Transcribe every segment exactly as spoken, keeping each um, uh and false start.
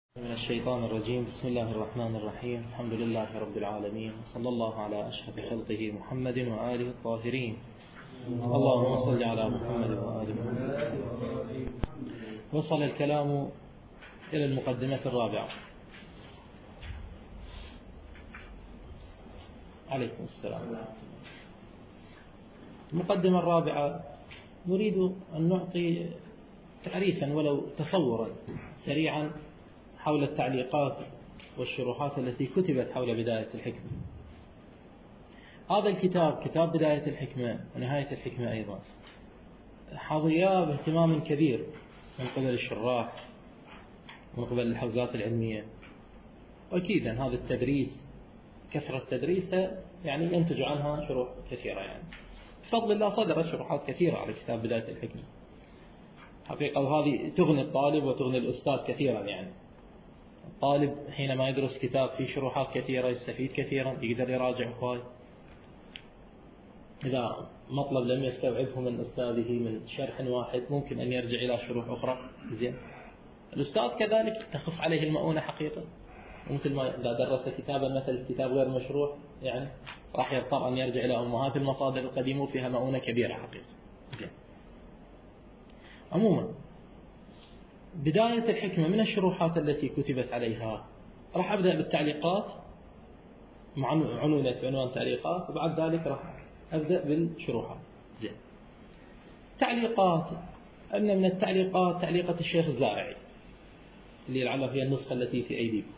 من الشيطان الرجيم. بسم الله الرحمن الرحيم. الحمد لله رب العالمين، صلى الله على أشرف خلقه محمد وآله الطاهرين. اللهم صل على محمد وآل محمد. وصل الكلام إلى المقدمة الرابعة. عليكم السلام. المقدمة الرابعة نريد أن نعطي تعريفا ولو تصورا سريعا حول التعليقات والشروحات التي كتبت حول بداية الحكمة. هذا الكتاب، كتاب بداية الحكمة ونهاية الحكمة أيضا، حظيا باهتمام كبير من قبل الشراح ومن قبل الحوزات العلمية. وأكيد أن هذا التدريس، كثرة تدريسها يعني ينتج عنها شروح كثيرة. يعني بفضل الله صدرت شروحات كثيرة على كتاب بداية الحكمة حقيقة، وهذه تغني الطالب وتغني الأستاذ كثيرا. يعني الطالب حينما يدرس كتاب فيه شروحات كثيرة يستفيد كثيرا، يقدر يراجع هواي. إذا مطلب لم يستوعبه من أستاذه من شرح واحد ممكن أن يرجع إلى شروح أخرى. زين، الأستاذ كذلك تخف عليه المؤونة حقيقة، ومثل ما إذا درس كتابا مثل كتاب غير مشروح يعني راح يضطر أن يرجع إلى أمهات المصادر القديمة وفيها مؤونة كبيرة حقيقة. زين، عموما بداية الحكمة من الشروحات التي كتبت عليها راح أبدأ بالتعليقات مع عنونة عنوان تعليقات، وبعد ذلك راح أبدأ بالشروحات. زين، تعليقات. أن من التعليقات تعليقة الشيخ الزارعي اللي لعله هي النسخة التي في أيديكم.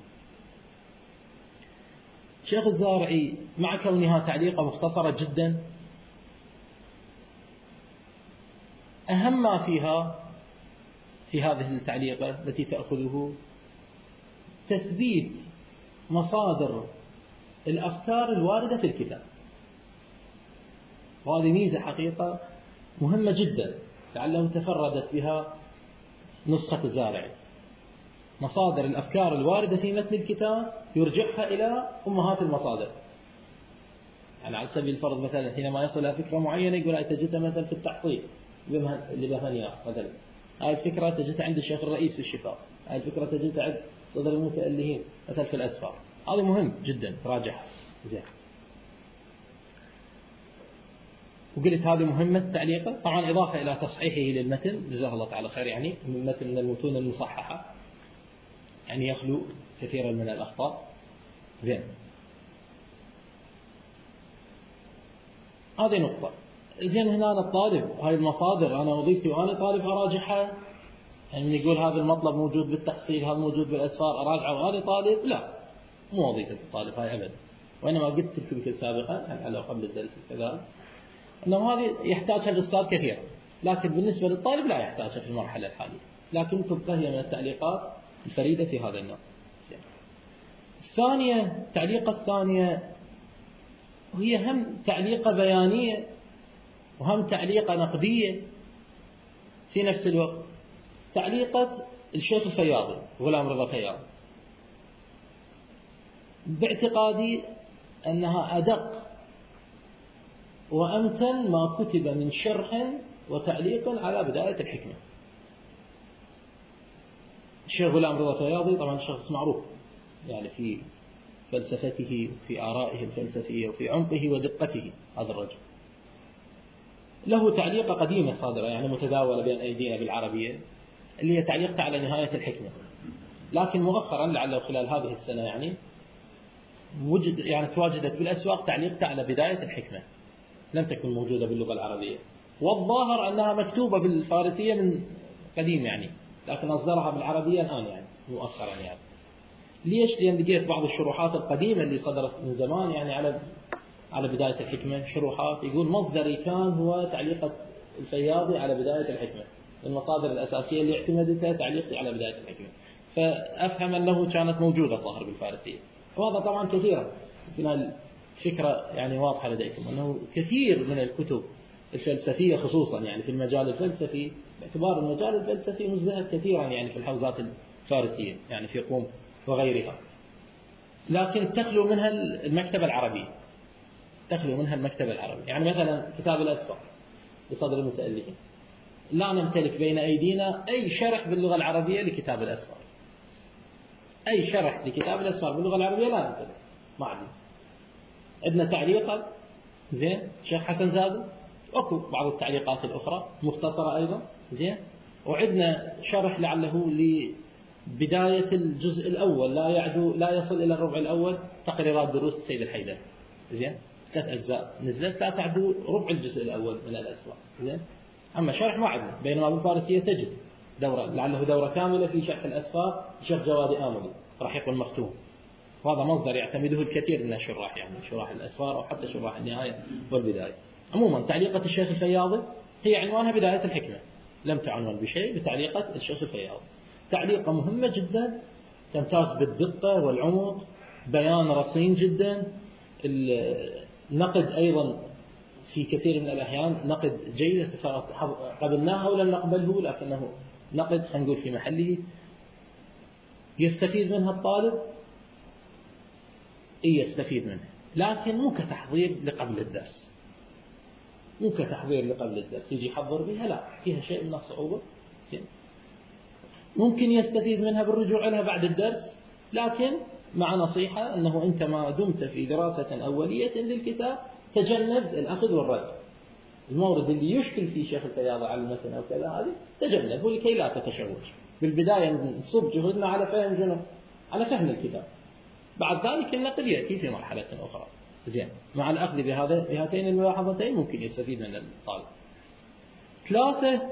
الشيخ الزارعي مع كونها تعليقة مختصرة جدا، أهم ما فيها في هذه التعليقة التي تأخذه تثبيت مصادر الأفكار الواردة في الكتاب. وهذه ميزة حقيقة مهمة جدا لعله تفردت بها نسخة الزارعي. مصادر الأفكار الواردة في متن الكتاب يرجعها إلى أمهات المصادر. يعني على سبيل الفرض مثلا حينما يصل إلى فكرة معينة يقول أنت تجدها مثلا في التحصيل لبهنيار مثلا، هذه الفكرة تجدها عند الشيخ الرئيس في الشفاء، هذه الفكرة تجدها عند صدر المتألهين مثلا في الأسفار. هذا مهم جدا تراجعها. زين، وقلت هذه مهمة تعليقه طبعا، إضافة إلى تصحيحه للمتن جزاه الله تعالى خير، يعني من متن من المتون المصححة يعني يخلو كثيرا من الأخطاء. زين، هذه نقطة. زين، هنا الطالب هاي المصادر أنا وظيفتي وأنا طالب أراجعها. يعني من يقول هذا المطلب موجود بالتحصيل، هذا موجود بالأسفار، أراجعه وأنا طالب، لا، مو وظيفة الطالب هاي أبدا. وإنما قلت لكم سابقا على قبل الدرس كذلك أنه هذه يحتاجها الأستاذ كثيرا، لكن بالنسبة للطالب لا يحتاجها في المرحلة الحالية. لكن تبقى هي من التعليقات الفريدة في هذا النوع. الثانية، التعليقة الثانية وهي هم تعليقة بيانية وهم تعليقة نقدية في نفس الوقت. تعليقة الشيخ الفياضي غلام رضا فياضي باعتقادي أنها أدق وأمتن ما كتب من شرح وتعليق على بداية الحكمة. الشيخ غلام رضا فياضي طبعا شخص معروف يعني في فلسفته وفي آرائه الفلسفية وفي عمقه ودقته. هذا الرجل له تعليقة قديمة صادرة يعني متداولة بين أيدينا بالعربية، اللي هي تعليقته على نهاية الحكمة. لكن مؤخرا لعله خلال هذه السنة يعني وجد يعني تواجدت بالأسواق تعليقته على بداية الحكمة، لم تكن موجودة باللغة العربية، والظاهر أنها مكتوبة بالفارسية من قديم يعني، لكن أصدرها بالعربية الآن يعني مؤخرا. يعني ليش؟ لأن لقيت بعض الشروحات القديمة اللي صدرت من زمان يعني على على بداية الحكمة، شروحات يقول مصدري كان هو تعليقة الفياضي على بداية الحكمة، المصادر الأساسية اللي اعتمدتها تعليقي على بداية الحكمة. فأفهم أنه كانت موجودة الظاهر بالفارسية. وهذا طبعا كثيرا يمكن الفكرة يعني واضحة لديكم أنه كثير من الكتب الفلسفية خصوصا يعني في المجال الفلسفي، باعتبار المجال الفلسفي مزدهر كثيرا يعني في الحوزات الفارسية يعني في قوم وغيرها، لكن تخلو منها المكتبة العربية، تخلو منها المكتبة العربية. يعني مثلا كتاب الأسفار لصدر المتألهين لا نمتلك بين أيدينا أي شرح باللغة العربية لكتاب الأسفار. أي شرح لكتاب الأسفار باللغة العربية لا ننتبه، ما عندنا. عندنا تعليقا زين الشيخ حسن زادة، أكو بعض التعليقات الأخرى مختصرة أيضا زين، وعندنا شرح لعله لبداية الجزء الأول لا يعدو لا يصل إلى الربع الأول، تقريرات دروس السيد الحيدر زين، ثلاث أجزاء نزلت لا تعدو ربع الجزء الأول من الأسفار زين. أما شرح ما عندنا، بينما بالفارسية تجد دورة لعله دورة كاملة في شرح الأسفار الشيخ جوادي آملي رحيق المختوم، وهذا مصدر يعتمده الكثير من الشراح، يعني شراح الأسفار أو حتى شراح النهاية والبداية. عموما تعليقة الشيخ الفياضي هي عنوانها بداية الحكمة، لم تعنون بشيء بتعليقة الشيخ الفياضي. تعليقة مهمة جدا، تمتاز بالدقة والعمق، بيان رصين جدا، النقد أيضا في كثير من الأحيان نقد جيد قبلناه ولم نقبله، لكنه نقد خلينا نقول في محله يستفيد منها الطالب، إيه يستفيد منه، لكن مو كتحضير لقبل الدرس، مو كتحضير لقبل الدرس يجي يحضر بها، لا فيها شيء من الصعوبة. ممكن يستفيد منها بالرجوع لها بعد الدرس، لكن مع نصيحة أنه أنت ما دمت في دراسة أولية للكتاب تجنب الأخذ والرد، المورد اللي يشكل فيه شيخ الفياضي على المتن أو كذا هذه تجنبه لكي لا تتشوش. بالبداية نصب جهدنا على فهم جنوب على فهم الكتاب، بعد ذلك النقل يأتي في مرحلة أخرى زين. مع الأخذ بهذا بهاتين الملاحظتين ممكن يستفيد من الطالب. ثلاثة،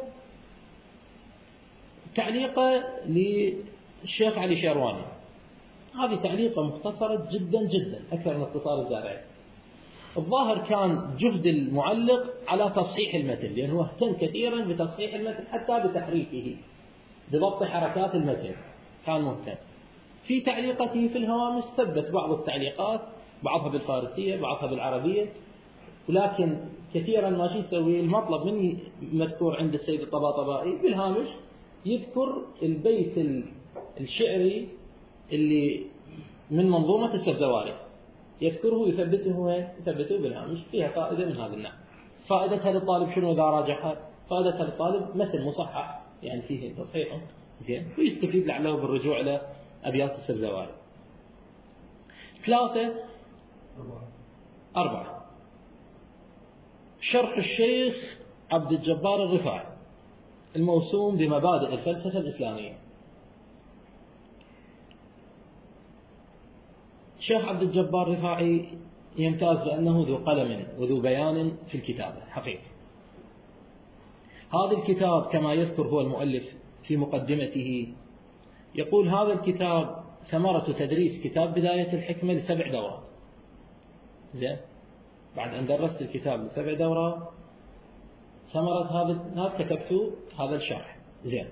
تعليقة للشيخ علي شيرواني، هذه تعليقة مختصرة جدا جدا أكثر من اختصار الزارعي. الظاهر كان جهد المعلق على تصحيح المتن، لأنه اهتم كثيرا بتصحيح المتن حتى بتحريفه بضبط حركات المتن، كان مهتم. في تعليقته في الهوامش ثبت بعض التعليقات، بعضها بالفارسية بعضها بالعربية، ولكن كثيرا ما شي يسوي المطلب مني مذكور عند السيد الطباطبائي بالهامش يذكر البيت الشعري اللي من منظومة السفزواري، يذكره ويثبته يثبته بالهامش، فيها فائدة من هذا النوع. فائدتها للطالب شنو إذا راجعها؟ فائدتها للطالب مثل مصحح يعني فيه تصحيح زين، ويستفيد لعله بالرجوع إلى أبيات السفزواري. ثلاثة أربعة، شرح الشيخ عبد الجبار الرفاعي الموسوم بمبادئ الفلسفة الإسلامية. الشيخ عبد الجبار الرفاعي يمتاز بأنه ذو قلم وذو بيان في الكتابة حقيقة. هذا الكتاب كما يذكر هو المؤلف في مقدمته، يقول هذا الكتاب ثمرة تدريس كتاب بداية الحكمة لسبع دورات زين. بعد أن درست الكتاب لسبع دورات ثمرة هذا هذا كتبت هذا الشرح زين.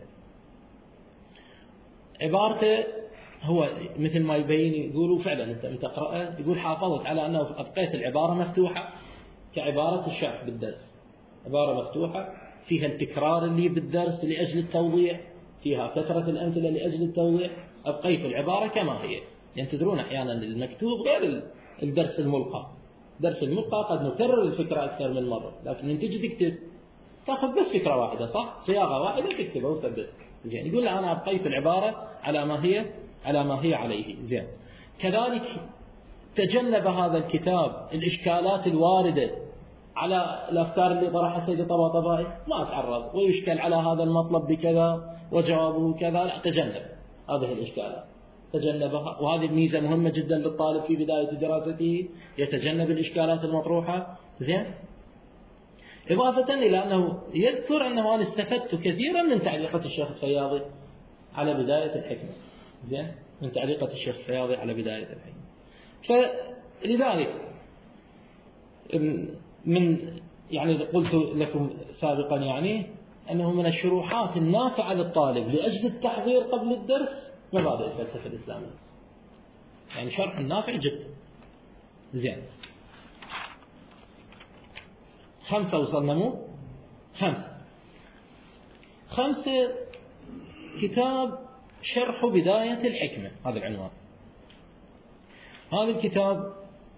عبارته هو مثل ما يبين، يقولوا فعلا أنت من تقرأه يقول حافظت على أنه أبقيت العبارة مفتوحة كعبارة الشرح بالدرس، عبارة مفتوحة فيها التكرار اللي بالدرس لأجل التوضيح، فيها كثرة الأمثلة لأجل التوضيح، أبقيت العبارة كما هي. يعني تدرون أحيانا المكتوب غير الدرس الملقى، درس الملقى قد نكرر الفكرة أكثر من مرة، لكن من تجي تكتب تأخذ بس فكرة واحدة صح، صياغة واحدة تكتبها وتثبت زين. يقول لا أنا أبقيت العبارة على ما هي على ما هي عليه زين. كذلك تجنب هذا الكتاب الإشكالات الواردة على الأفكار اللي طرحها السيد الطباطبائي، ما تعرض ويشكل على هذا المطلب بكذا وجوابه كذا، لا تجنب هذه الإشكالات تجنبها، وهذه ميزة مهمة جدا للطالب في بداية دراسته، يتجنب الإشكالات المطروحة زين. إضافة إلى أنه يذكر أنه أنا استفدت كثيرا من تعليقة الشيخ الفياضي على بداية الحكمة زين، من تعليقة الشيخ الفياضي على بداية الحكمة. فلذلك من يعني قلت لكم سابقا يعني أنه من الشروحات النافعة للطالب لأجل التحضير قبل الدرس مبادئ الفلسفة الإسلامية، يعني شرح نافع جدا زين. خمسة وصلنا مو خمسة خمسة كتاب شرح بداية الحكمة، هذا العنوان. هذا الكتاب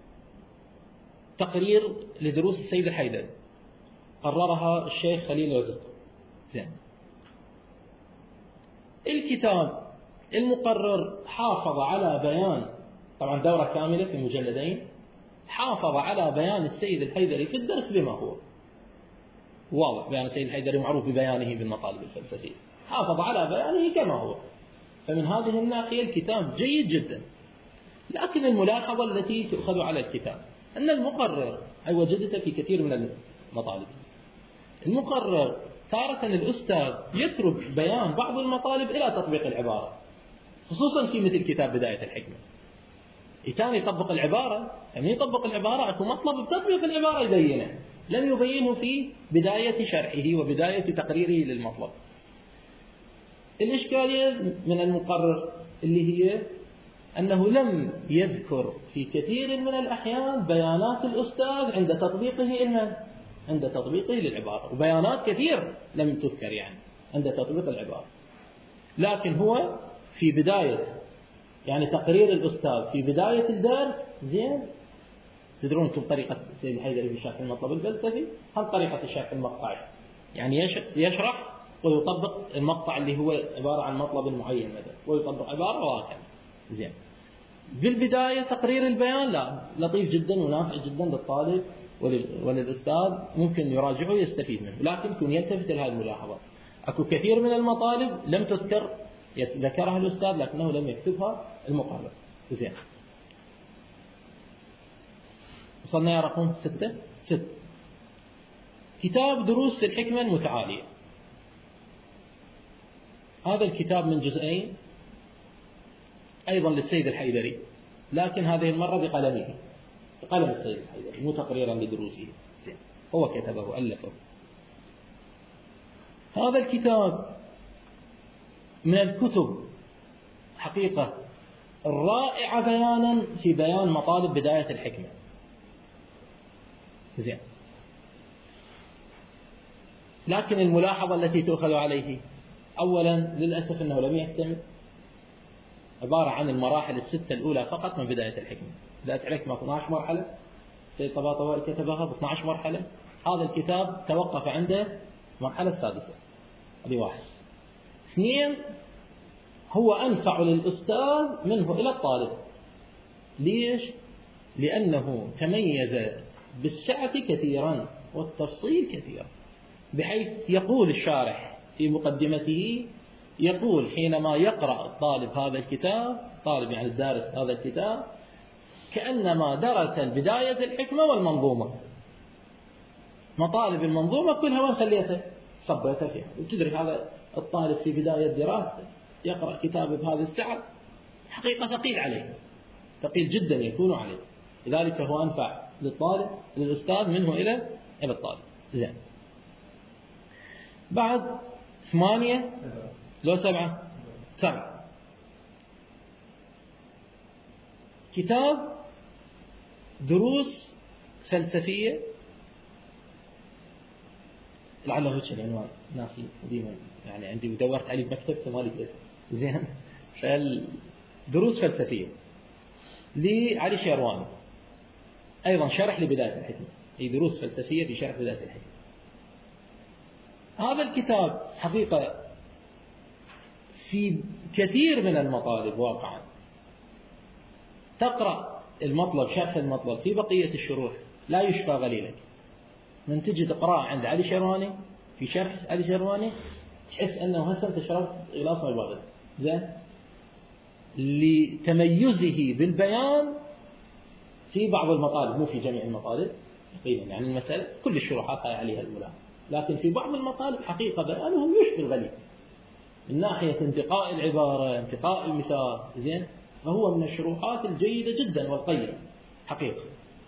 تقرير لدروس السيد الحيدر، قررها الشيخ خليل رزق زين. الكتاب المقرر حافظ على بيان، طبعا دورة كاملة في مجلدين، حافظ على بيان السيد الحيدري في الدرس بما هو واضح. بيان السيد الحيدري معروف ببيانه بالمطالب الفلسفية، حافظ على بيانه كما هو. فمن هذه الناحية الكتاب جيد جدا. لكن الملاحظة التي تؤخذ على الكتاب أن المقرر، أي وجدتها في كثير من المطالب، المقرر تارة الأستاذ يترك بيان بعض المطالب إلى تطبيق العبارة، خصوصا في مثل كتاب بداية الحكمة. كان يطبق العبارة، يعني يطبق العبارة أكو مطلب بتطبيق العبارة يبينه، لم يبينه في بداية شرحه وبداية تقريره للمطلب. الإشكالية من المقرر اللي هي أنه لم يذكر في كثير من الأحيان بيانات الأستاذ عند تطبيقه إلما عند تطبيقه للعبارة، وبيانات كثير لم تذكر يعني عند تطبيق العبارة. لكن هو في بداية يعني تقرير الأستاذ في بداية الدرس، زين، تدرون كم طريقة السيد الحيدري في شرح المطلب الفلسفي؟ هم طريقة الشرح المقطعي، يعني يشرح ويطبق المقطع اللي هو عبارة عن مطلب معين مثلا، ويطبق عبارة وهكذا. زين، بالبداية تقرير البيان لا، لطيف جدا ونافع جدا للطالب وللأستاذ، ممكن يراجعه ويستفيد منه، لكن يكون يلتفت لهذه الملاحظات. أكو كثير من المطالب لم تذكر، ذكرها الأستاذ لكنه لم يكتبها المقرر. زين، وصلنا يا رقم ستة. ست كتاب دروس في الحكمة المتعالية. هذا الكتاب من جزئين أيضا للسيد الحيدري، لكن هذه المرة بقلمه، بقلم السيد الحيدري، مو تقريرا لدروسه، هو كتبه ألفه. هذا الكتاب من الكتب حقيقة الرائعة بيانا في بيان مطالب بداية الحكمة. زين، لكن الملاحظة التي تؤخذ عليه، أولا للأسف أنه لم يكتمل، عبارة عن المراحل الستة الأولى فقط من بداية الحكمة. بداية الحكمة اثنتي عشرة مرحلة، سيد طباطبائي كتبها ب اثنتي عشرة مرحلة. هذا الكتاب توقف عنده المرحلة السادسة، هذه واحد. اثنين، هو أنفع للأستاذ منه إلى الطالب. ليش؟ لأنه تميز بالسعة كثيرا والتفصيل كثيرا، بحيث يقول الشارح في مقدمته، يقول حينما يقرأ الطالب هذا الكتاب، طالب يعني الدارس هذا الكتاب، كأنما درس البداية الحكمة والمنظومة. مطالب المنظومة كلها وين خليتها؟ صبيتها فيها. وتدري هذا الطالب في بداية دراسته يقرأ كتاب بهذه السعة، حقيقة ثقيل عليه، ثقيل جدا يكون عليه، لذلك هو أنفع للطالب للأستاذ منه إلى إلى الطالب. زين، بعد ثمانية لو سبعة سبعة كتاب دروس فلسفية، لعله هيك العنوان ناسي ديما يعني عندي ودورت عليه بمكتبته ما لقيته. زين، دروس فلسفية لعلي شيرواني، أيضا شرح لبداية الحكمة، هي دروس فلسفية في شرح بداية الحكمة. هذا الكتاب حقيقة في كثير من المطالب واقعا تقرأ المطلب، شرح المطلب في بقية الشروح لا يشفى غليلك، من تجي تقرأ عند علي شيرواني في شرح علي شيرواني تحس أنه هسه أنت شربت غلاص ماء بارد. زين، لتميزه بالبيان في بعض المطالب، مو في جميع المطالب تقريبا، يعني المسألة كل الشروحات هاي عليها الملاحظة، لكن في بعض المطالب حقيقة بيانه يشفي الغليل من ناحية انتقاء العبارة، انتقاء المثال. زين، فهو من الشروحات الجيدة جدا والقيمة حقيقة،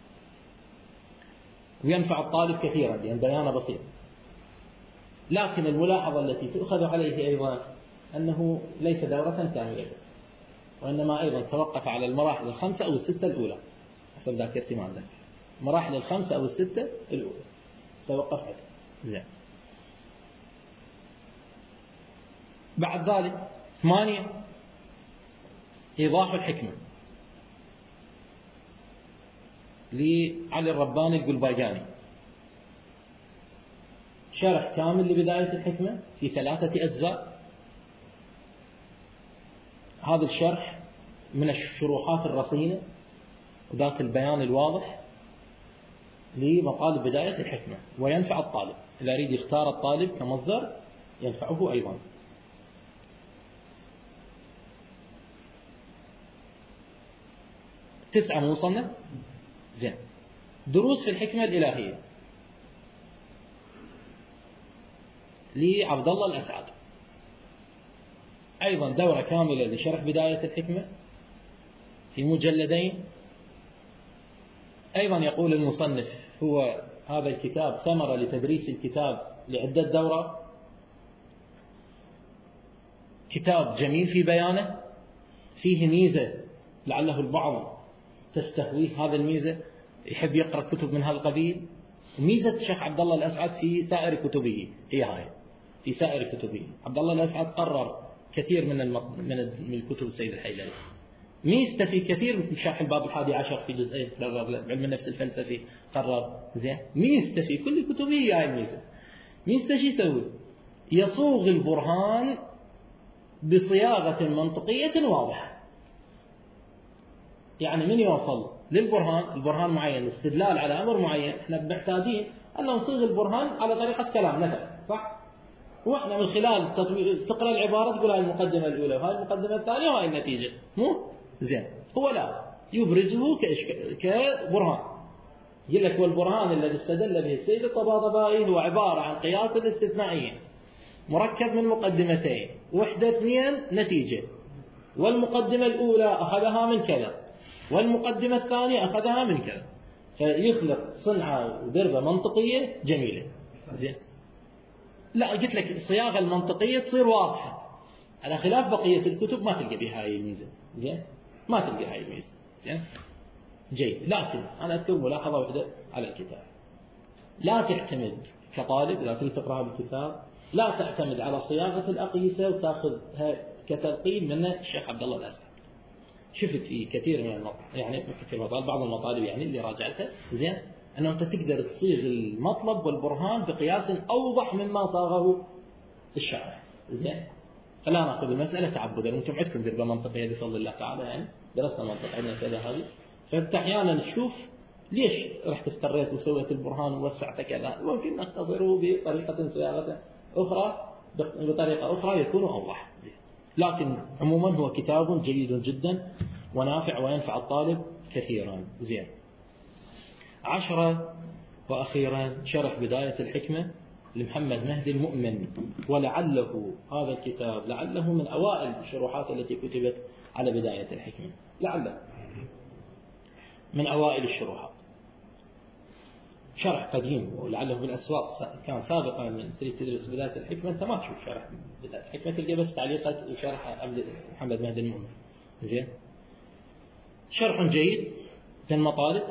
وينفع الطالب كثيرا لأن بيانه بسيط. لكن الملاحظة التي تؤخذ عليه أيضا أنه ليس دورة كاملة، وإنما أيضا توقف على المراحل الخمسة أو الستة الأولى حسب ذاكرتي ما عندك، المراحل الخمسة أو الستة الأولى توقف عليه. زين، بعد ذلك ثمانية إيضاح الحكمة لعلي الرباني القلباجاني، شرح كامل لبداية الحكمة في ثلاثة أجزاء. هذا الشرح من الشروحات الرصينة وذات البيان الواضح لمطالب بداية الحكمة، وينفع الطالب إذا يريد يختار الطالب كمصدر ينفعه أيضا. تسعة موصلنا زين. دروس في الحكمة الإلهية لعبد الله الأسعد، أيضا دورة كاملة لشرح بداية الحكمة في مجلدين. أيضا يقول المصنف هو هذا الكتاب ثمرة لتدريس الكتاب لعدة دورات، كتاب جميل في بيانه، فيه ميزة لعله البعض تستهويه هذا الميزة، يحب يقرأ كتب من هالقبيل. ميزة الشيخ عبد الله الأسعد في سائر كتبه هي هاي، في سائر كتبه عبد الله الأسعد قرر كثير من من الكتب السيد الحيدري. ميزته في كثير مثل شرح الباب الحادي عشر في جزئين علم النفس الفلسفي قرر زين. ميزته في كل كتبه هاي الميزة. ميزته شو يسوي؟ يصوغ البرهان بصياغة منطقية واضحة. يعني من يوصل للبرهان، البرهان معين، استدلال على أمر معين، احنا محتاجين أن نصيغ البرهان على طريقة كلام مثلا، صح؟ واحنا من خلال تقرأ العبارة تقول هاي المقدمة الأولى وهاي المقدمة الثانية وهاي النتيجة، مو زين. هو لا يبرزه كبرهان، يقول لك والبرهان الذي استدل به السيد الطباطبائي هو عبارة عن قياس استثنائي مركب من مقدمتين، وحدة اثنين نتيجة، والمقدمة الأولى أخذها من كذا والمقدمة الثانية أخذها من كذا، فيخلق صنعة ودربة منطقية جميلة. زين. لا قلت لك الصياغة المنطقية تصير واضحة على خلاف بقية الكتب، ما تلقى بها هاي الميزة. زين، ما تلقى هاي الميزة. زين جيد. لكن أنا أذكر ملاحظة واحدة على الكتاب، لا تعتمد كطالب إذا تريد تقرأ بالكتاب لا تعتمد على صياغة الأقيسة وتأخذها كتلقين من الشيخ عبد الله الأسعد. شفت في كثير من المطالب، يعني كثير مطالب بعض المطالب يعني اللي راجعتها زين، أنه أنت تقدر تصيغ المطلب والبرهان بقياس أوضح مما صاغه الشارح. زين، فلا نأخذ المسألة تعبدا. أنتم عندكم دربة منطقية بفضل الله تعالى، يعني درسنا منطقة عندنا كذا هذه، فأنت أحيانا تشوف ليش رحت افتريت وسويت البرهان ووسعت كذا، ممكن نختصره بطريقة صياغة أخرى، بطريقة أخرى يكون أوضح. زين. لكن عموما هو كتاب جيد جدا ونافع وينفع الطالب كثيرا. زين. عشرة وأخيرا شرح بداية الحكمة لمحمد مهدي المؤمن، ولعله هذا الكتاب لعله من أوائل الشروحات التي كتبت على بداية الحكمة، لعله من أوائل الشروحات. شرح قديم ولعله بالأسواق كان سابقا من تريد تدرس بداية الحكمة أنت ما تشوف شرح بداية الحكمة، تلقى بس تعليقات وشرح محمد مهدي المؤمن. زين. شرح جيد في المطالب،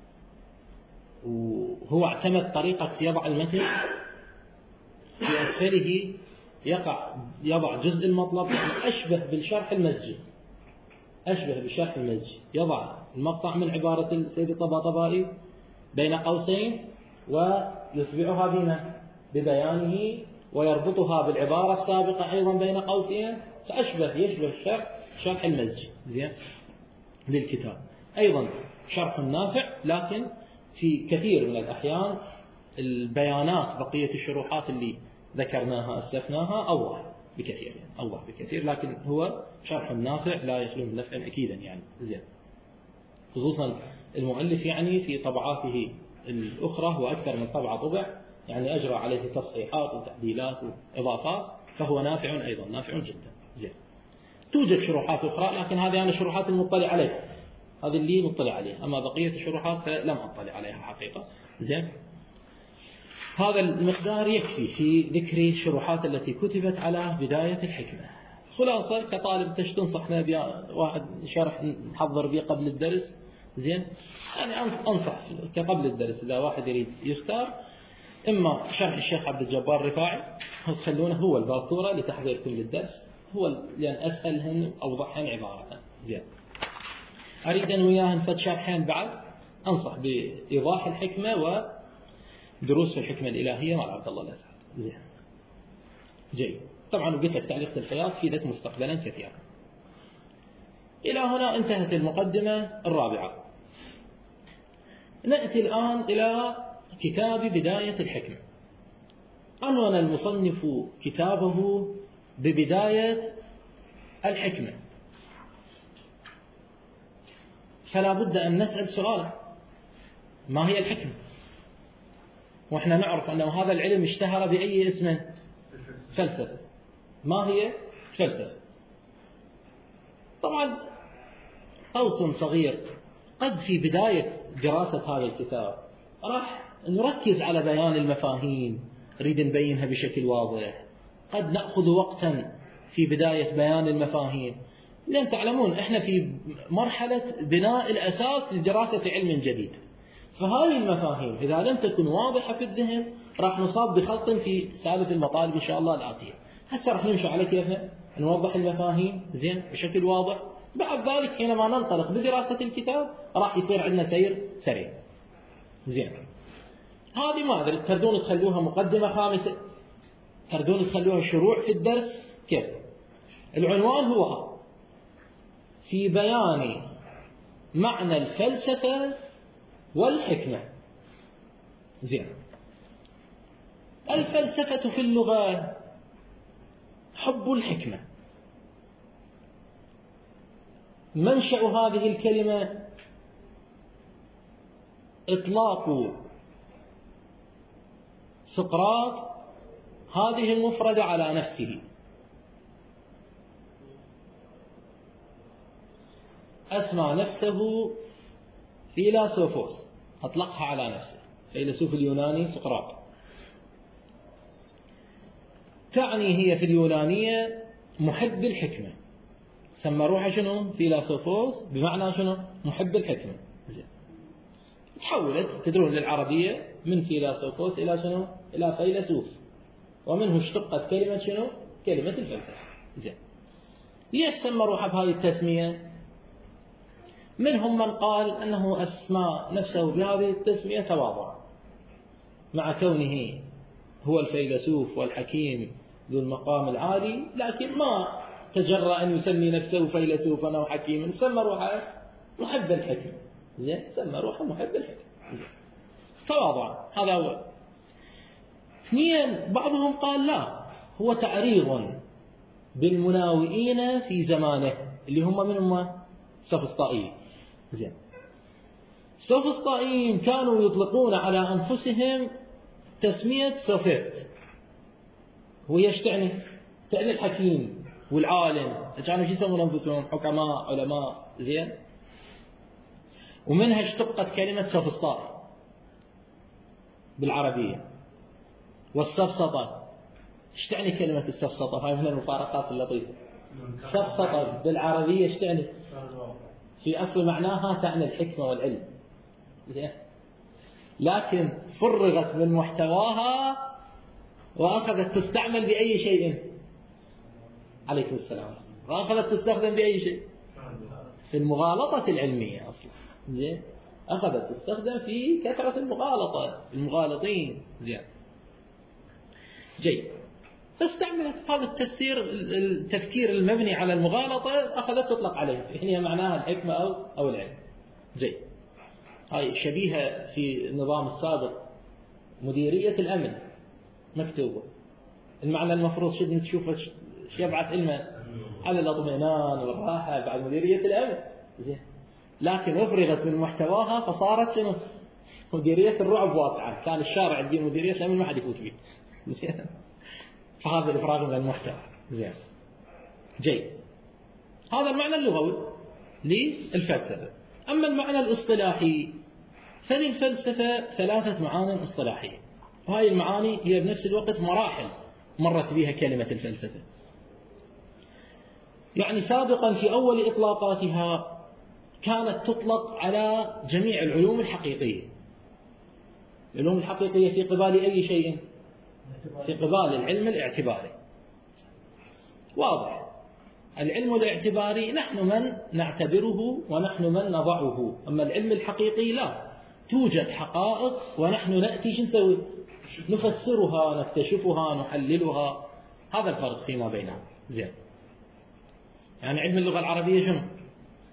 وهو اعتمد طريقة يضع المتن في أسفله يقع يضع جزء المطلب، يعني أشبه بالشرح المزجي، أشبه بالشرح المزجي، يضع المقطع من عبارة السيد الطباطبائي بين قوسين ويتبعها بما ببيانه ويربطها بالعبارة السابقة أيضا بين قوسين، فأشبه يشبه الشرح شرح المزجي. زين. للكتاب أيضا شرح نافع، لكن في كثير من الأحيان البيانات بقية الشروحات اللي ذكرناها أسلفناها أوضح بكثير، يعني أوضح بكثير، لكن هو شرح نافع لا يخلو من نفع أكيدا يعني. زين. خصوصا المؤلف يعني في طبعاته الأخرى وأكثر من طبعة طبع، يعني أجرى عليه تصحيحات وتعديلات وإضافات، فهو نافع أيضا، نافع جدا. زين. توجد شروحات أخرى لكن هذه أنا شروحات المطلع عليها، هذه اللي مطلع عليها، أما بقية الشروحات فلم أطلع عليها حقيقة. زين. هذا المقدار يكفي في ذكر الشروحات التي كتبت على بداية الحكمة. خلاصة كطالب تش تنصحنا بواحد شرح نحضر به قبل الدرس. زين. يعني أنصح كقبل الدرس إذا واحد يريد يختار، إما شرح الشيخ عبد الجبار الرفاعي تخلونه هو الباكورة لتحضيركم للدرس، هو لأن أسهلهن أوضحهن عبارة. زين. أريد أن وياهن فد شرحين بعد، أنصح بإيضاح الحكمة ودروس في الحكمة الإلهية مع عبد الله الأسعد. زين. جيد. طبعا وقلت لك تعليق الحياة في ذلك مستقبلا كثيرا. إلى هنا انتهت المقدمة الرابعة. نأتي الآن إلى كتاب بداية الحكمة. عنوان المصنف كتابه ببداية الحكمة، فلا بد أن نسأل سؤالا: ما هي الحكمة؟ وإحنا نعرف أن هذا العلم اشتهر بأي اسم؟ فلسفة. ما هي فلسفة؟ طبعا قوس صغير، قد في بداية دراسة هذا الكتاب راح نركز على بيان المفاهيم، نريد نبينها بشكل واضح. قد نأخذ وقتا في بداية بيان المفاهيم، لأن تعلمون إحنا في مرحلة بناء الأساس لدراسة علم جديد، فهذه المفاهيم إذا لم تكن واضحة في الذهن راح نصاب بخلط في سالف المطالب إن شاء الله الآتية. هسه راح نمشي على كيف نوضح المفاهيم زين بشكل واضح. بعد ذلك حينما ننطلق بدراسة الكتاب راح يصير عندنا سير سريع زين. هذه ما أدري تردون تخلوها مقدمة خامسة، تردون تخلوها شروع في الدرس، كيف؟ العنوان هو في بيان معنى الفلسفة والحكمة. زين. الفلسفة في اللغة حب الحكمة. منشأ هذه الكلمة إطلاق سقراط هذه المفردة على نفسه. أسمى نفسه فيلاسوفوس، أطلقها على نفسه، فيلسوف اليوناني سقراط. تعني هي في اليونانية محب الحكمة، سمى روحه شنو؟ فيلاسوفوس، بمعنى شنو؟ محب الحكمة. زين. تحولت تدرون للعربية من فيلاسوفوس إلى شنو؟ إلى فيلسوف، ومنه اشتقت كلمة شنو؟ كلمة الفلسفة. زين. ليش سمى روحه بهذه التسمية؟ منهم من قال أنه أسمى نفسه بهذه التسمية تواضعا، مع كونه هو الفيلسوف والحكيم ذو المقام العالي، لكن ما تجرأ أن يسمي نفسه فيلسوفا أو حكيما، سمى روحه محب الحكمة. زين. سمى روحه محب الحكمة. زين. تواضعا، هذا هو. اثنين، بعضهم قال لا، هو تعريض بالمناوئين في زمانه اللي هم من هم السوفسطائيين. زين. السوفسطائيين كانوا يطلقون على أنفسهم تسمية سوفيست، وهي ايش تعني؟ تعني الحكيم والعالم. كانوا شو يسمون أنفسهم؟ حكماء، علماء. زين. ومنها اشتقت كلمة سوفسطائي بالعربية. والسفسطة، ايش تعني كلمة السفسطة؟ هاي من المفارقات اللطيفة. سفسطة بالعربية ايش تعني؟ في أصل معناها تعني الحكمة والعلم. زين. لكن فرغت من محتواها وأخذت تستعمل بأي شيء. عليكم السلام. وأخذت تستخدم بأي شيء؟ في المغالطة العلمية أصلا. زين. أخذت تستخدم في كثرة المغالطة، المغالطين. زين. جيد. فاستعملت هذا التفسير، التفكير المبني على المغالطة، أخذت تطلق عليه، هي معناها الحكمة أو أو العلم. جيد. هاي شبيهة في النظام السابق، مديرية الأمن مكتوبة، المعنى المفروض شد تشوفه يبعث علما على الاطمئنان والراحة بعد مديرية الأمن. زين. لكن أفرغت من محتواها فصارت شنو؟ مديرية الرعب واقعا. كان الشارع عندي مديرية الأمن ما حد يفوت فيه. زين. فهذا الإفراغ من المحتوى. زين. جيد. هذا المعنى اللغوي للفلسفة. أما المعنى الاصطلاحي فللفلسفة ثلاثة معاني اصطلاحية، وهذه المعاني هي بنفس الوقت مراحل مرت بها كلمة الفلسفة. يعني سابقا في أول إطلاقاتها كانت تطلق على جميع العلوم الحقيقية. العلوم الحقيقية في قبال أي شيء؟ في قبال العلم الاعتباري. واضح. العلم الاعتباري نحن من نعتبره ونحن من نضعه، أما العلم الحقيقي لا، توجد حقائق ونحن نأتي شو نسوي؟ نفسرها، نكتشفها، نحللها. هذا الفرق فيما بينهم. زين. يعني علم اللغة العربية شنو؟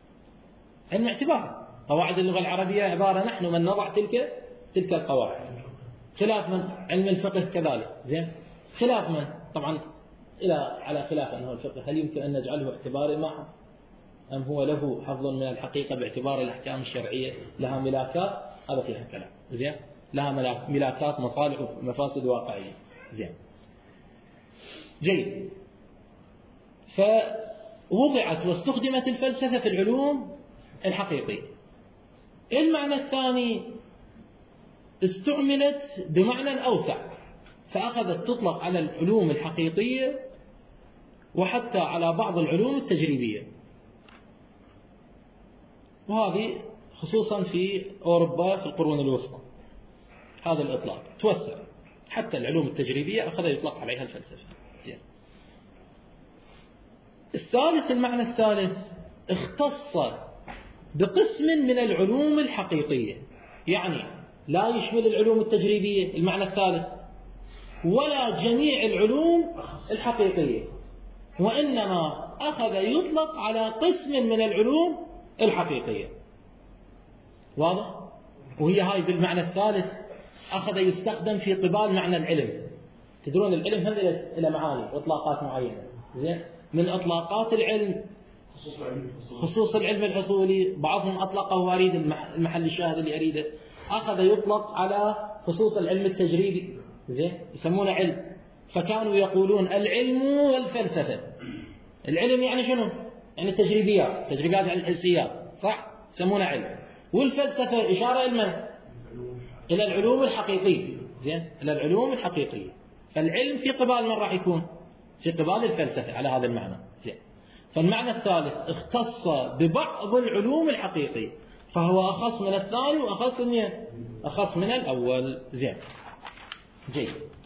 علم اعتبار. قواعد اللغة العربية عبارة نحن من نضع تلك تلك القواعد، خلاف من علم الفقه كذلك. زين، خلاف من طبعا إلى على خلاف أنه الفقه هل يمكن أن نجعله اعتباري معه أم هو له حظ من الحقيقة باعتبار الأحكام الشرعية لها ملاكات، هذا فيها كلام. زين، لها ملاكات مصالح ومفاسد واقعية. زين، جيد. فوضعت واستخدمت الفلسفة في العلوم الحقيقية. المعنى الثاني استعملت بمعنى أوسع، فأخذت تطلق على العلوم الحقيقية وحتى على بعض العلوم التجريبية، وهذه خصوصا في أوروبا في القرون الوسطى. هذا الإطلاق توسع حتى العلوم التجريبية أخذ يطلق عليها الفلسفة. الثالث، المعنى الثالث اختص بقسم من العلوم الحقيقية، يعني لا يشمل العلوم التجريبية المعنى الثالث ولا جميع العلوم الحقيقية، وإنما أخذ يطلق على قسم من العلوم الحقيقية. واضح؟ وهي هاي بالمعنى الثالث أخذ يستخدم في قبال معنى العلم. تدرون العلم هم إلى معاني وإطلاقات معينة. زين، من إطلاقات العلم خصوص العلم الحصولي، بعضهم أطلقه وأريد المحل الشاهد اللي أريده، أخذ يطلق على خصوص العلم التجريبي. زين، يسمونه علم، فكانوا يقولون العلم والفلسفة. العلم يعني شنو؟ يعني التجريبيات، تجريبات عن الحسيات، صح؟ يسمونه علم. والفلسفة إشارة إلى إلى العلوم الحقيقية. زين، إلى العلوم الحقيقية. فالعلم في قبال من راح يكون؟ في قبال الفلسفة على هذا المعنى. زين، فالمعنى الثالث اختص ببعض العلوم الحقيقية، فهو أخص من الثاني وأخص من أخص من الأول. زين، جيد.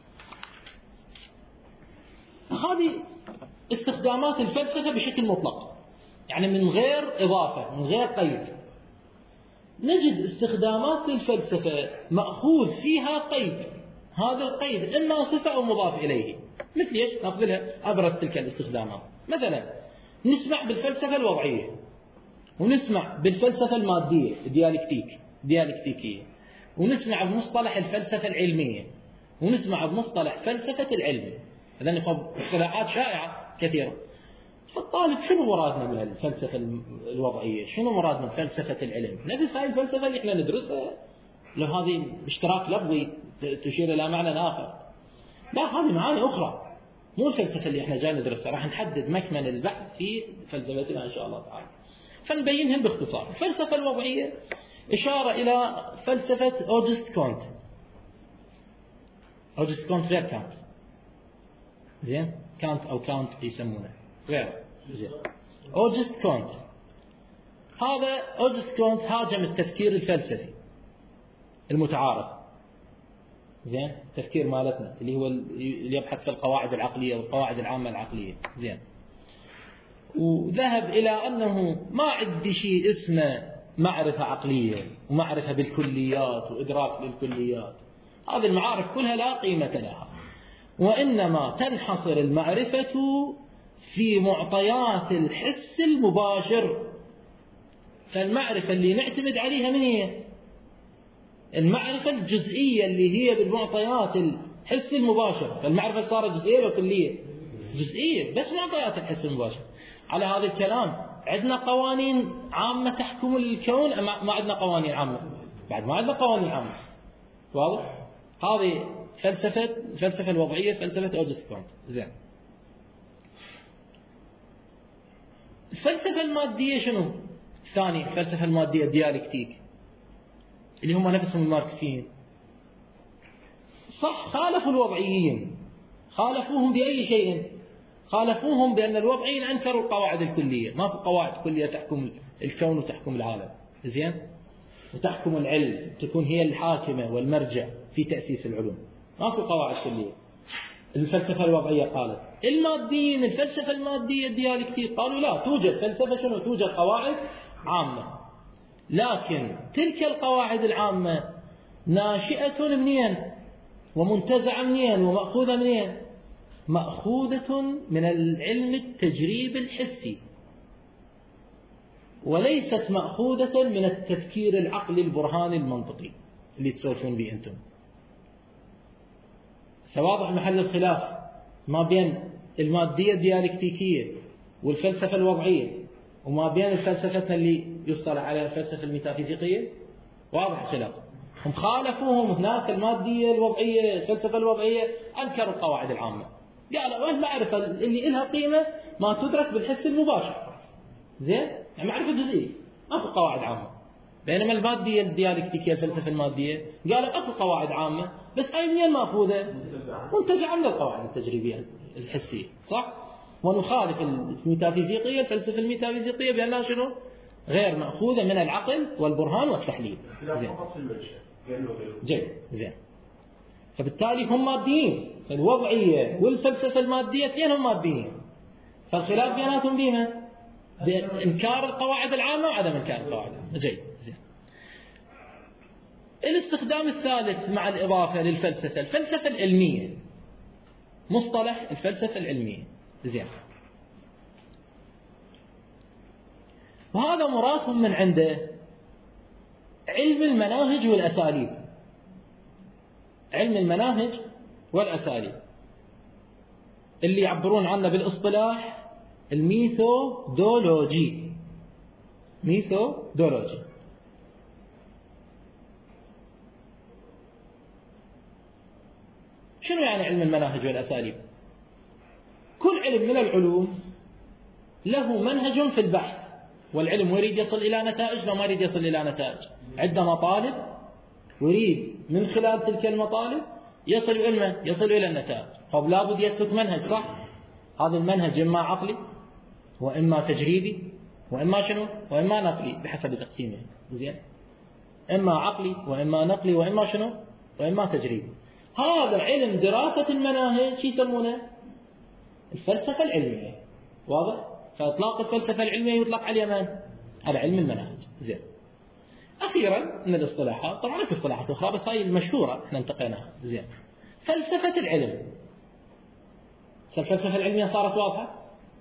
هذه استخدامات الفلسفة بشكل مطلق، يعني من غير إضافة، من غير قيد. نجد استخدامات الفلسفة مأخوذ فيها قيد، هذا القيد إما صفة أو مضاف إليه. مثل إيش؟ نأخذ لها أبرز تلك الاستخدامات. مثلا نسمع بالفلسفة الوضعية، ونسمع بالفلسفة المادية الديالكتيك ديالكتيكية، ونسمع بمصطلح الفلسفة العلمية، ونسمع بمصطلح فلسفة العلم. هذين اصطلاحات شائعة كثيرة. فالطالب شنو مرادنا من الفلسفة الوضعية؟ شنو مرادنا من فلسفة العلم؟ نفس هاي الفلسفة اللي احنا ندرسها، لو هذه اشتراك لفظي تشير إلى معنى آخر؟ لا، هذه معاني أخرى، مو الفلسفة اللي احنا جاي ندرسها. راح نحدد مكمن البحث في فلسفتنا إن شاء الله تعالى، فنبينهم باختصار. الفلسفة الوضعية إشارة إلى فلسفة أوجست كونت. أوجست كونت غير كانت. زين، كانت أو كانت يسمونه غير. زين، أوجست كونت، هذا أوجست كونت هاجم التفكير الفلسفي المتعارف. زين، التفكير مالتنا اللي هو اللي يبحث في القواعد العقلية والقواعد العامة العقلية. زين، وذهب إلى أنه ما عندي شيء اسمه معرفة عقلية ومعرفة بالكليات وإدراك بالكليات. هذه المعارف كلها لا قيمة لها، وإنما تنحصر المعرفة في معطيات الحس المباشر. فالمعرفة اللي نعتمد عليها من هي؟ المعرفة الجزئية اللي هي بالمعطيات الحس المباشر. فالمعرفة صارت جزئية ولا كلية؟ جزئية، بس معطيات الحس المباشر. على هذا الكلام عندنا قوانين عامة تحكم الكون؟ ما عندنا قوانين عامة، بعد ما عندنا قوانين عامة. واضح؟ هذه فلسفة الفلسفة الوضعية، فلسفة أوجست كونت. زين، الفلسفة المادية شنو؟ ثاني الفلسفة المادية الديالكتيك، اللي هم نفسهم الماركسيين. صح، خالفوا الوضعيين. خالفوهم بأي شيء؟ خالفوهم بأن الوضعيين أنكروا القواعد الكلية. ما في قواعد كلية تحكم الكون وتحكم العالم. زين، وتحكم العلم، تكون هي الحاكمة والمرجع في تأسيس العلوم. ما في قواعد كلية. الفلسفة الوضعية قالت. الماديين، الفلسفة المادية الديالكتيك، قالوا لا، توجد فلسفة شنو؟ توجد قواعد عامة، لكن تلك القواعد العامة ناشئة منين؟ ومنتزعة منين؟ ومأخوذة منين؟ مأخوذة من العلم التجريب الحسي. وليست مأخوذة من التفكير العقلي البرهاني المنطقي اللي تسولفون به أنتم. سواضح محل الخلاف ما بين المادية الديالكتيكية والفلسفة الوضعية وما بين الفلسفة اللي يصطلح عليها الفلسفة الميتافيزيقية. واضح الخلاف. هم خالفوهم هناك المادية الوضعية الفلسفة الوضعية أنكروا القواعد العامة، قالوا المعرفة اللي إلها قيمة ما تدرك بالحس المباشر. زين، يعني معرفة جزئية أكو قواعد عامة. بينما المادية الديالكتيكية الفلسفة المادية قالوا أكو قواعد عامة بس أي منين مأخوذة؟ منتزعة من القواعد التجريبية الحسية، صح؟ ونخالف الميتافيزيقية الفلسفة الميتافيزيقية بأنها شنو؟ غير مأخوذة من العقل والبرهان والتحليل. زين. جيد. زين. فبالتالي هم ماديين، فالوضعية والفلسفة المادية اثنينهم ماديين. فالخلاف بيناتهم بما بإنكار القواعد العامة وعدم إنكار القواعد العامة. جيد. زين. الاستخدام الثالث مع الإضافة للفلسفة الفلسفة العلمية. مصطلح الفلسفة العلمية. زين. وهذا مرادهم من عنده علم المناهج والأساليب. علم المناهج والأساليب اللي يعبرون عنه بالاصطلاح الميثودولوجي. ميثودولوجي. شنو يعني علم المناهج والأساليب؟ كل علم من العلوم له منهج في البحث، والعلم يريد يصل إلى نتائج لو ما يريد يصل إلى نتائج. عنده مطالب ويريد من خلال تلك المطالب يصل إلى يصل إلى النتائج. طب لابد يسلك منهج، صح؟ هذا المنهج إما عقلي وإما تجريبي وإما شنو؟ وإما نقلي بحسب تقسيمه. زين؟ إما عقلي وإما نقلي وإما شنو؟ وإما تجريبي. هذا علم دراسة المناهج شو يسمونه؟ الفلسفة العلمية. واضح؟ فإطلاق الفلسفة العلمية يطلق على من؟ على علم المناهج. زين. أخيرا من الاصطلاحات، طبعا في اصطلاحات أخرى بس هاي المشهورة احنا انتقيناها. زين. فلسفة العلم. الفلسفة العلمية صارت واضحة.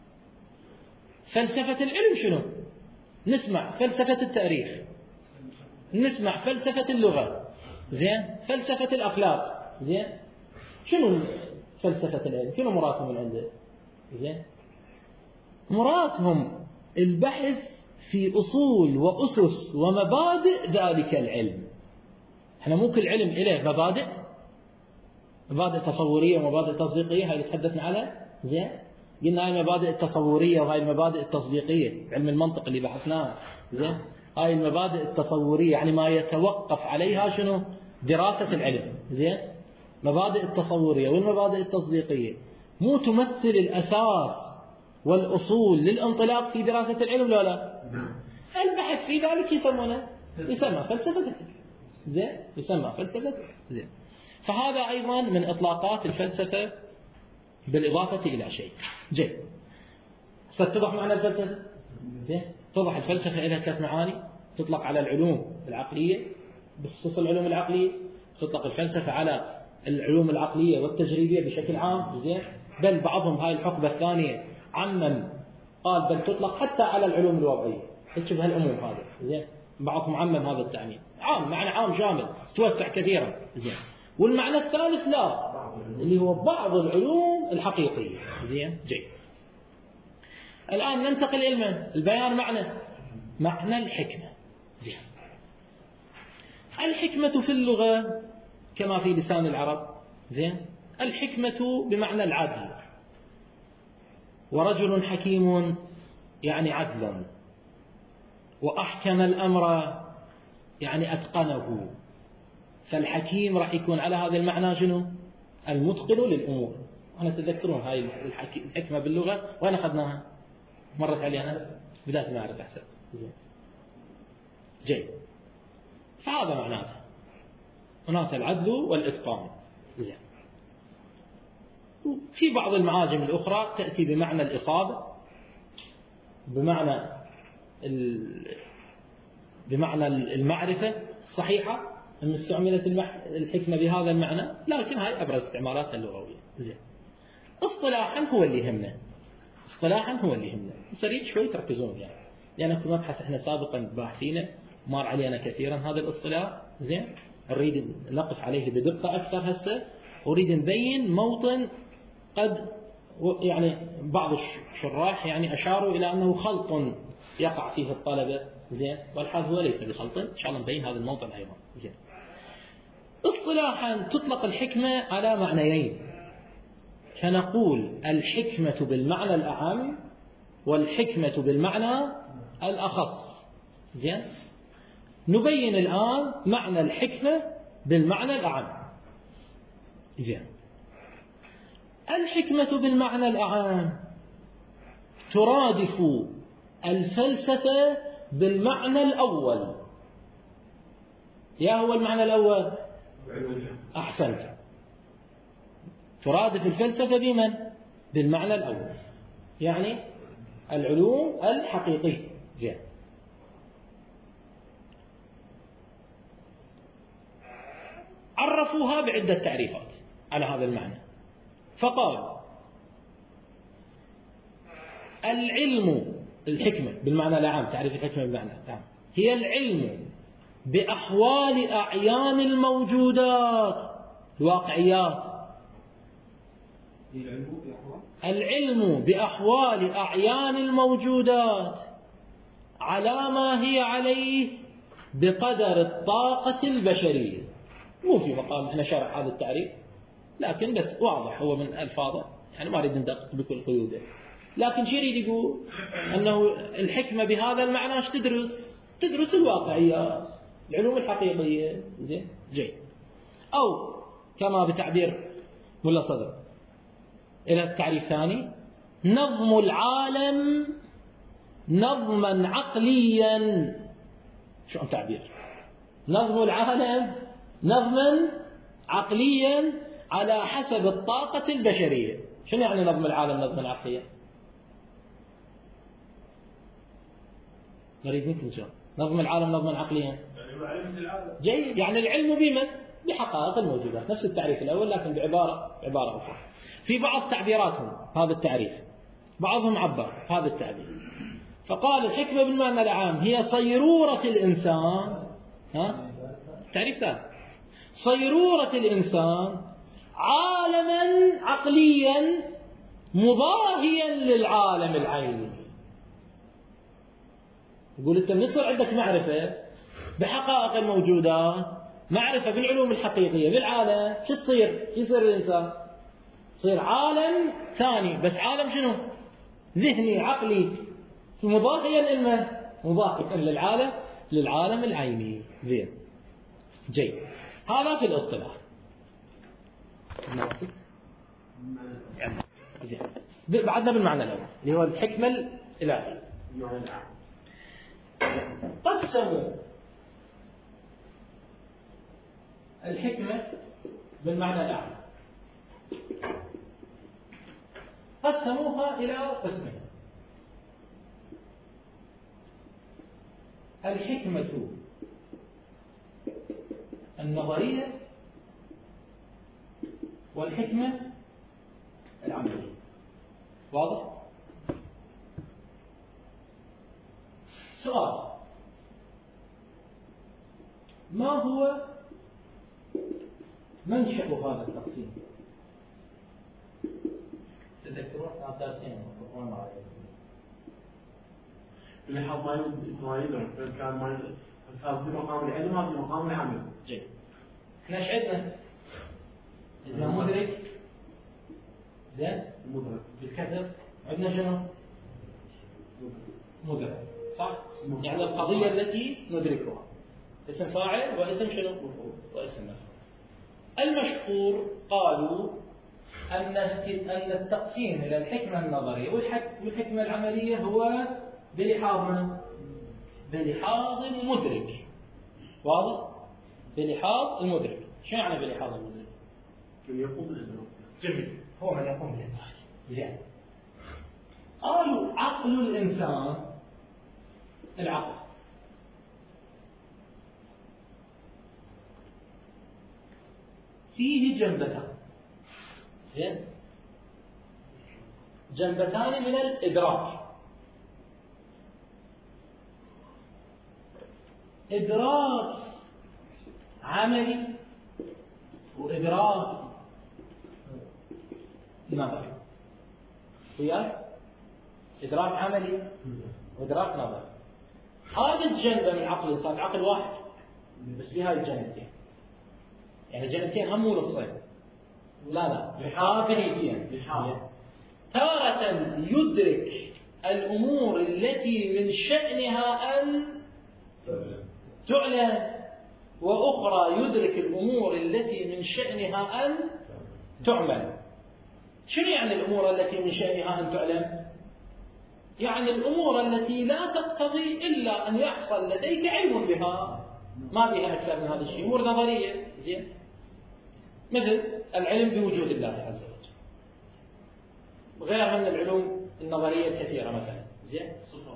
فلسفة العلم شنو؟ نسمع فلسفة التاريخ، نسمع فلسفة اللغة، زين، فلسفة الأخلاق. زين. شنو فلسفة العلم؟ شنو مرادهم من عنده؟ زين. مرادهم البحث في أصول وأسس ومبادئ ذلك العلم. احنا مو كل علم إليه مبادئ، مبادئ تصورية ومبادئ تصديقية، هاي اللي تحدثنا عنها. زين. قلنا هاي المبادئ التصورية وهاي المبادئ التصديقية، علم المنطق اللي بحثناه. زين. هاي المبادئ التصورية يعني ما يتوقف عليها شنو؟ دراسة العلم. زين. مبادئ التصورية والمبادئ التصديقية مو تمثل الأساس والأصول للانطلاق في دراسة العلم لا لا؟ البحث في ذلك يسمونه يسمى فلسفة. زين. يسمى فلسفة. زين. فهذا أيضا من إطلاقات الفلسفة بالإضافة إلى شيء. جيد. ستتضح معنى الفلسفة. زين. تضح الفلسفة إلى ثلاث معاني تطلق على العلوم العقلية بخصوص العلوم العقلية، تطلق الفلسفة على العلوم العقلية والتجريبية بشكل عام. زين. بل بعضهم هاي الحقبة الثانية عمم قال بل تطلق حتى على العلوم الوضعية. تشوف هالعموم هذا. زين. بعضهم عمم هذا التعميم عام، معنى عام شامل توسع كثيرا. زين. والمعنى الثالث لا، اللي هو بعض العلوم الحقيقية. زين. جيد. الآن ننتقل إلى البيان معنى معنى الحكمة. زين. الحكمة في اللغة كما في لسان العرب. زين. الحكمة بمعنى العدل، ورجل حكيم يعني عدلا، وأحكم الأمر يعني أتقنه. فالحكيم راح يكون على هذا المعنى شنو؟ المتقن للأمور. أنا تذكرون هاي الحكمة باللغة وين أخذناها؟ مرت علينا بداية المعرفة أحسن. جيد. فهذا معناه هناك العدل والإتقان. زين. في بعض المعاجم الأخرى تأتي بمعنى الإصابة، بمعنى بمعنى المعرفة الصحيحة، أن استعملت الحكمة بهذا المعنى، لكن هاي أبرز استعمالاتها اللغوية. زين. اصطلاحا هو اللي يهمنا، اصطلاحا هو اللي يهمنا. سريع شوي تركزون يعني. لأنكم مبحث احنا سابقا باحثينه مر علينا كثيرا هذا الاصطلاح، زين نريد نقف عليه بدقة أكثر هسه، أريد نبين موطن قد يعني بعض الشراح يعني أشاروا إلى أنه خلط يقع فيه الطلبة، زين والحال هو ليس بخلط، إن شاء الله نبين هذا الموطن أيضا. زين اصطلاحا تطلق الحكمة على معنيين، فنقول الحكمة بالمعنى الأعم والحكمة بالمعنى الأخص. زين نبين الآن معنى الحكمة بالمعنى الأعم. زين الحكمة بالمعنى الأعام ترادف الفلسفة بالمعنى الأول. يا هو المعنى الأول؟ أحسنت، ترادف الفلسفة بمن؟ بالمعنى الأول، يعني العلوم الحقيقية. زين عرفوها بعدة تعريفات على هذا المعنى، فقال العلم، الحكمة بالمعنى العام، تعريف الحكمة بالمعنى العام هي العلم بأحوال أعيان الموجودات الواقعيات. العلم بأحوال أعيان الموجودات على ما هي عليه بقدر الطاقة البشرية. مو في مقام احنا شرح هذا التعريف، لكن بس واضح هو من ألفاظه، يعني ما أريد ندقق بكل قيوده، لكن شو يريد يقول؟ أنه الحكمة بهذا المعنى ايش تدرس؟ تدرس الواقعيات، العلوم الحقيقية. زين جيد. أو كما بتعبير ملا صدر إلى التعريف ثاني، نظم العالم نظما عقليا. شو عم تعبير؟ نظم العالم نظما عقليا على حسب الطاقة البشرية. شنو يعني نظم العالم نظما عقليا؟ نريد منكم شو نظم العالم نظما عقليا؟ جيد، يعني العلم بمن؟ بحقائق الموجودات، نفس التعريف الأول لكن بعبارة بعبارة أخرى. في بعض تعبيراتهم هذا التعريف، بعضهم عبر هذا التعبير فقال الحكمة بالمعنى العام هي صيرورة الإنسان. ها؟ تعريف ثالث، صيرورة الإنسان عالما عقليا مضاهيا للعالم العيني. يقول أنت من يصير عندك معرفة بحقائق الموجودات، معرفة بالعلوم الحقيقية بالعالم، شو تصير؟ يصير الإنسان يصير عالم ثاني، بس عالم شنو؟ ذهني عقلي، مضاهيا للمن؟ مضاهيا للعالم للعالم العيني. زين جيد، هذا في الاصطلاح. زين بعدنا بالمعنى الأول اللي هو الحكمة الإلهية. قسموا الحكمة بالمعنى الأعلى، قسموها إلى قسمين: الحكمة النظرية والحكمة العملية. واضح؟ سؤال: ما هو منشأ هذا التقسيم؟ تذكرون كان درسين وما بلحظ ما ما يدرك كان ما يدرك في مقام العلم وفي مقام العمل. جيد. احنا ايش عندنا؟ عندنا مدرك، زين؟ مدرك. بالكسر عندنا شنو؟ مدرك، صح؟ يعني القضية التي ندركها اسم فاعل واسم شنو؟ واسم مفعول. المشهور قالوا أن أن التقسيم إلى الحكمة النظرية والحكمة العملية هو بلحاظ من؟ بلحاظ المدرك. واضح؟ بلحاظ المدرك. شو يعني بلحاظ المدرك؟ من يقوم بالإدراك. جميل، هو من يقوم بالإدراك. زين. قالوا عقل الإنسان، العقل فيه جنبتان. زين؟ جنبتان من الإدراك. إدراك عملي وإدراك نظري. وياي؟ إدراك عملي وإدراك نظري. هذه الجنبة من عقل الإنسان عقل واحد بس بهاي الجنبتين، يعني جنبتين هم مو نصين، لا لا حافلتين. تارة يدرك الأمور التي من شأنها أن تعلن، وأخرى يدرك الأمور التي من شأنها أن تعمل. شنو يعني الأمور التي من شأنها أن تعلن؟ يعني الأمور التي لا تقتضي إلا أن يحصل لديك علم بها، ما بها أكثر من هذا الشيء، أمور نظرية. زين، مثل العلم بوجود الله عز وجل، غيرها من العلوم النظرية الكثيرة مثلا. زين،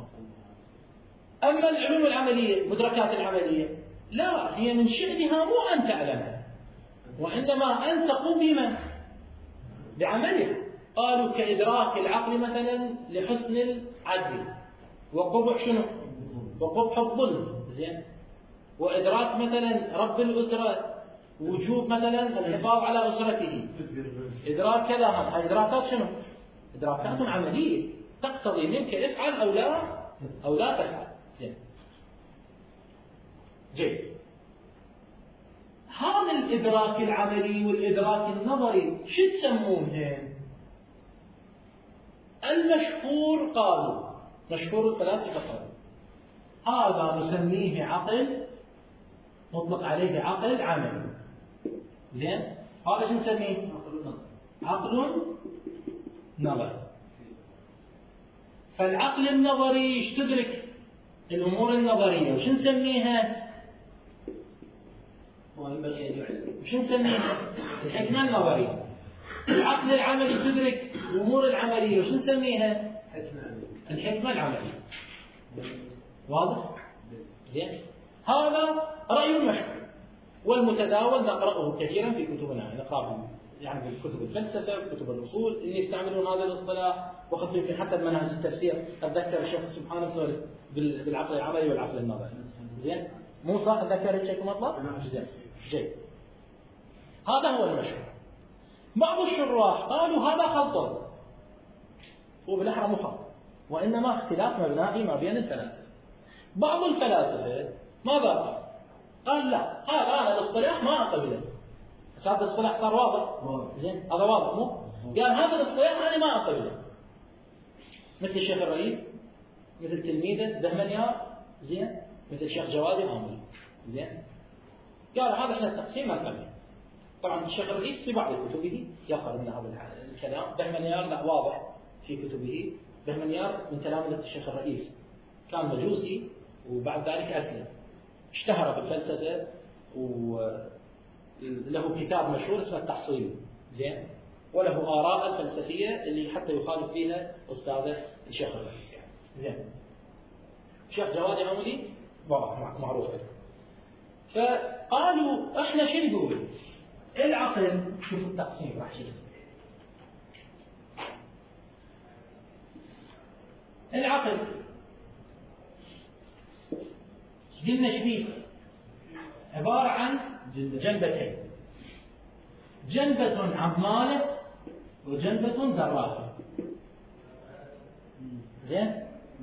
أما العلوم العملية، مدركات العملية، لا، هي من شأنها مو أن تعلمها، وعندما أن تقوم بما بعملها. قالوا كإدراك العقل مثلا لحسن العدل وقبح شنو؟ وقبح الظلم. زين، وإدراك مثلا رب الأسرة وجوب مثلا الحفاظ على أسرته، إدراك كذا. هاي إدراكات شنو؟ إدراكات عملية تقتضي منك افعل أو لا أو لا تفعل. زين، جيد. هذا الإدراك العملي والإدراك النظري شو تسمونهن؟ المشهور قالوا، مشهور الفلاسفة قالوا هذا نسميه عقل، نطلق عليه عقل عملي. زين، هذا شو نسميه؟ عقل نظري. فالعقل النظري ايش تدرك؟ الأمور النظرية. وش نسميها؟ ما ينبغي أن يعلم. وش نسميها؟ الحكمة النظرية. العقل العملي تدرك الأمور العملية. وش نسميها؟ الحكمة العملية. واضح؟ زين، هذا رأي مشهور والمتداول، نقرأه كثيرا في كتبنا، نقرأه يعني في كتب الفلسفة وكتب الأصول اللي يستعملون هذا الاصطلاح، وقد يمكن حتى بمنهج التفسير. أتذكر الشيخ سبحانه سولف بالعقل العملي والعقل النظري. زين، مو صح؟ أتذكر الشيخ مطلق؟ زين، جيد. هذا هو المشهور. بعض الشراح قالوا هذا خلط، وبالأحرى مو خلط، وإنما اختلاف مبنائي ما بين الفلاسفة. بعض الفلاسفة ماذا قال؟ قال لا، هذا أنا الاصطلاح ما أقبله. هذا الاصطلاح صار واضح؟ زين، هذا واضح مو؟ قال هذا الاصطلاح أنا ما أقبله. مثل الشيخ الرئيس، مثل تلميذه بهمنيار، زين، مثل الشيخ جوادي هاملي. زين، قال هذا احنا التقسيم ما نقبله. طبعا الشيخ الرئيس في بعض كتبه يأخذ من هذا الكلام، بهمنيار لا، واضح في كتبه. بهمنيار من تلامذة الشيخ الرئيس، كان مجوسي وبعد ذلك أسلم، اشتهر في الفلسفة وله كتاب مشهور اسمه التحصيل. زين، وله آراء الفلسفية اللي حتى يخالف فيها أستاذه الشيخ الرئيس يعني. زين، الشيخ جوادي هاملي واضح معروف عنه. فقالوا احنا شو نقول؟ العقل، شوف التقسيم راح شيء. العقل قلنا شبيه عبارة عن جنبتين، جنبة عمالة وجنبة دراجة. زين،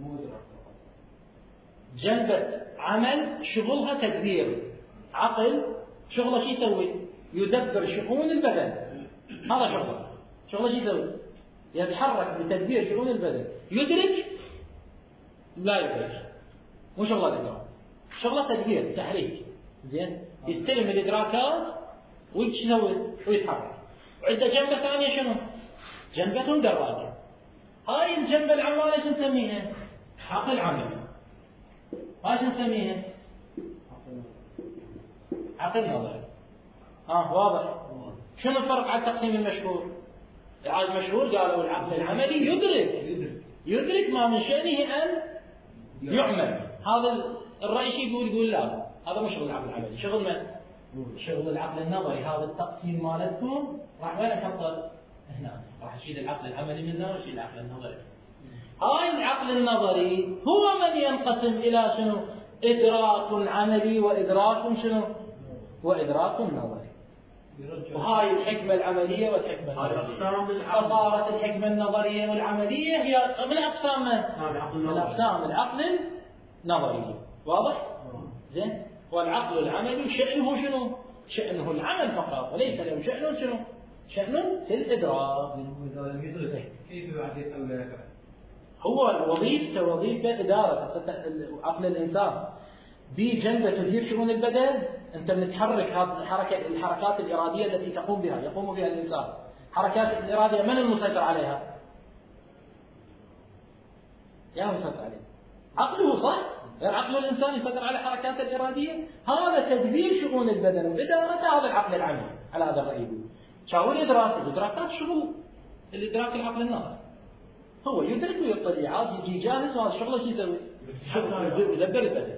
جنبة عمل شغلها تدبير، عقل شغله شو يسوي؟ يدبر شؤون البدن. هذا شغله، شغله شو يسوي؟ يتحرك لتدبير شؤون البدن. يدرك؟ لا يدرك، مو شغله الإدراك، شغله تدبير تحريك. زين، يستلم الإدراكات ويش يسوي؟ ويتحرك. وعنده جنبة ثانية شنو؟ جنبة دراجة. هاي الجنبة العمالة شو نسميها؟ عقل عملي. هاي شو نسميها؟ عقل نظري. ها، واضح؟ شنو الفرق على التقسيم المشهور؟ المشهور قالوا العقل العملي يدرك يدرك ما من شأنه أن يعمل. هذا الرأي شيء يقول يقول لا، هذا مو شغل العقل العملي. شغل من؟ شغل العقل النظري. هذا التقسيم مالتكم راح وين نحطه؟ هنا راح نشيل العقل العملي من هنا ونشيل العقل النظري. هاي العقل النظري هو من ينقسم إلى شنو؟ إدراك عملي وإدراك شنو؟ وإدراك نظري. وهاي الحكمة العملية والحكمة النظرية. فصارت الحكمة النظرية والعملية هي من أقسام من أقسام العقل النظري. واضح؟ زين. والعقل العملي شأنه شنو؟ شأنه العمل فقط، وليس له شأن شنو؟ شأن في الإدراك. كيف يعرف هو وظيفته وظيفة إدارة عقل الإنسان بجنبه تدير شؤون البدن. أنت متحرك هذه الحركة الحركات الإرادية التي تقوم بها يقوم بها الإنسان. حركات الإرادية من المسيطر عليها؟ يا مسيطر عليه عقله، صح؟ عقل الإنسان يسيطر على الحركات الإرادية. هذا تدبير شؤون البدن وإدارة هذا العقل العملي على هذا الرأي. شاو الإدراك؟ الإدراكات شغل الإدراك العقل النظري. هو يدرك ويطلع، عاد يجي جاهز وهذا شغله شو يسوي؟ يدبر البدن.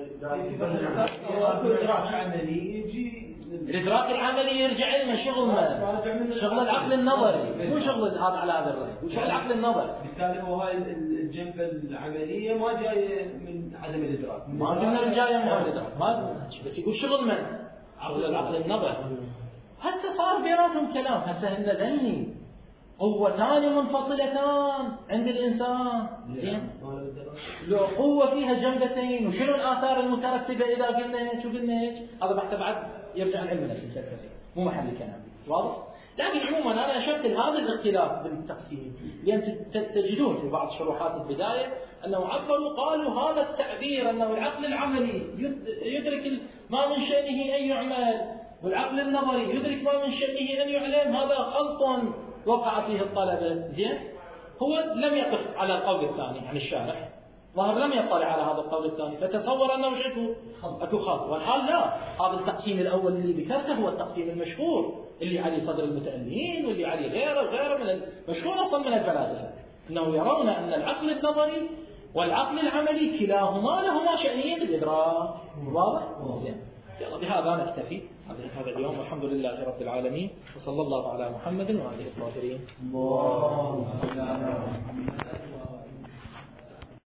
الإدراك العملي يجي الإدراك العملي يرجع لنا شغل ما شغل العقل النظري، مو شغل هذا على هذا الرأي، شغل العقل النظري. بالتالي هو هاي الجنبة العملية ما جاية من عدم الإدراك، ما قلنا من جاية من عدم الإدراك، ما بس يقول شغل من شغل العقل النظري. هسه صار بيناتهم كلام. هسه هن ذني قوتان منفصلتان عند الإنسان. زين. لو قوة فيها جنبتين وشنو الآثار المترتبة إذا قلنا هيك وقلنا هيك، هذا بحث بعد يرجع العلم النفس الفلسفي، مو محل الكلام. واضح؟ لكن عموما أنا أشرت لهذا الاختلاف بالتقسيم، لأن تجدون في بعض شروحات البداية أنه عبروا قالوا هذا التعبير أنه العقل العملي يدرك ما من شأنه أن يعمل، والعقل النظري يدرك ما من شأنه أن يعلم، هذا خلط وقع فيه الطلبة. زين. هو لم يقف على القول الثاني عن الشارح، ظهر لم يطلع على هذا القول الثاني، فتصور أنه شكو أكو خلط. والحال لا، هذا التقسيم الأول اللي ذكرته هو التقسيم المشهور اللي عليه صدر المتألمين واللي عليه غيره وغيره من المشهور أصلا من الفلاسفة، أنه يرون أن العقل النظري والعقل العملي كلاهما لهما شأنية الإدراك. واضح؟ زين. يلا بهذا نكتفي هذا اليوم، والحمد لله رب العالمين، وصلى الله على محمد وآله الطاهرين. اللهم صل على محمد.